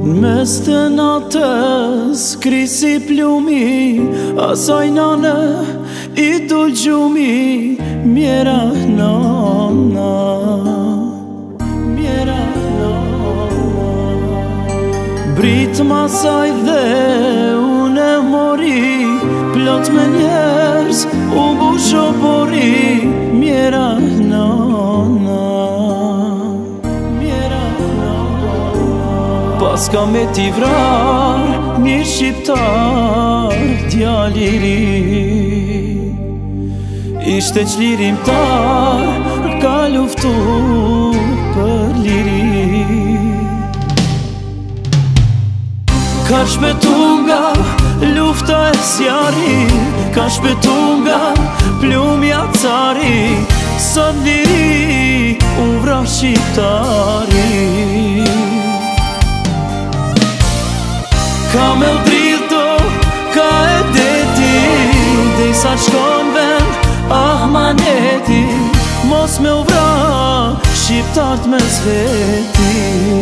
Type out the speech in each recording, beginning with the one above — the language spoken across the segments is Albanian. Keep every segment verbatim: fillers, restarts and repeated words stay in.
Mes të natës krisi plumi, asaj nane i dul gjumi. Mjera nana, mjera nana. Brit masaj dhe une mori, plot me njerës u busho pori. Mjera nana, pas ka me t'i vrar një shqiptar djaliri. Ishte çlirimtar, ka luftu për liri. Ka shpetu nga lufta e zjarri, ka shpetu nga plumja cari. Sot liri u vra shqiptari. Ka me u drito, ka e deti, dhe i sa shkon vend, ah maneti. Mos me u vra, shqiptart me zveti.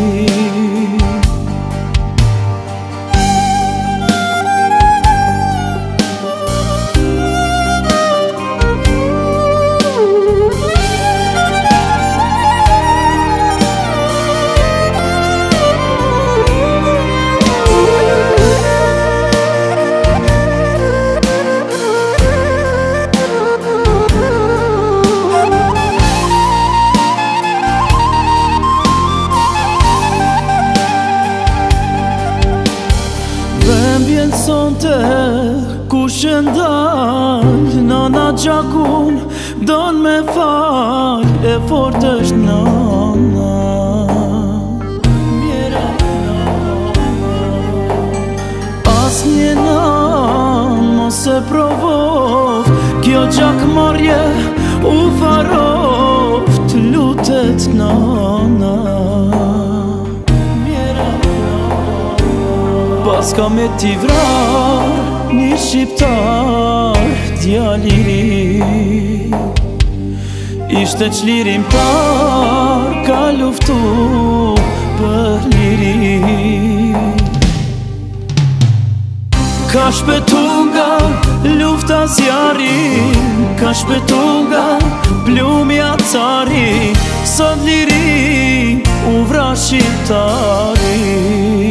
Sonte ku shëndal, nana gjakun don me fal. E fort është nana, mjera nana. As një nan mos e provoft, kjo gjakmarrje u faroft. Lutet nana, pas ka me t'i vrar një shqiptar djaliri. Ishte çlirimtar, ka luftu për liri. Ka shpetu nga lufta zjarri, ka shpetu nga plumja cari. Sot liri u vra shqiptari.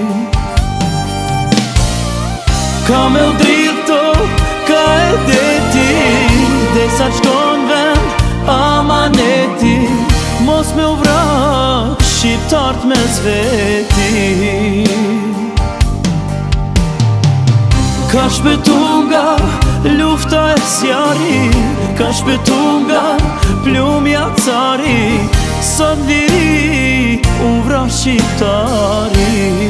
Ka me u drito, ka e deti, dhe sa qkon vend, amaneti. Mos me u vra, shqiptart me zveti. Ka shpetu nga lufta e zjarri, ka shpetu nga plumja cari. Sot liri u vra shqiptari.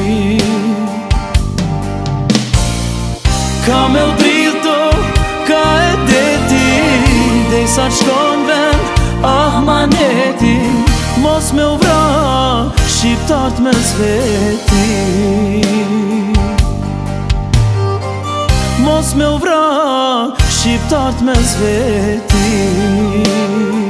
Ka me u drito, ka e deti, dhe i sa qkon vend, ah maneti. Mos me u vra, shqiptart me zveti. Mos me u vra, shqiptart me zveti.